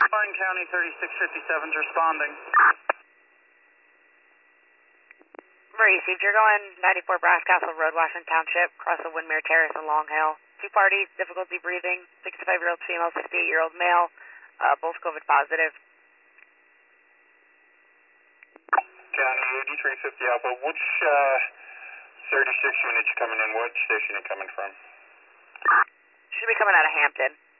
Orange County 3657 is responding. Received. You're going 94 Brass Castle Road, Washington Township, across the Windmere Terrace and Long Hill. 2 parties, difficulty breathing, 65-year-old female, 68-year-old male, both COVID positive. County 8350 Alpha, which 36 units coming in? What station are you coming from? Should be coming out of Hampton.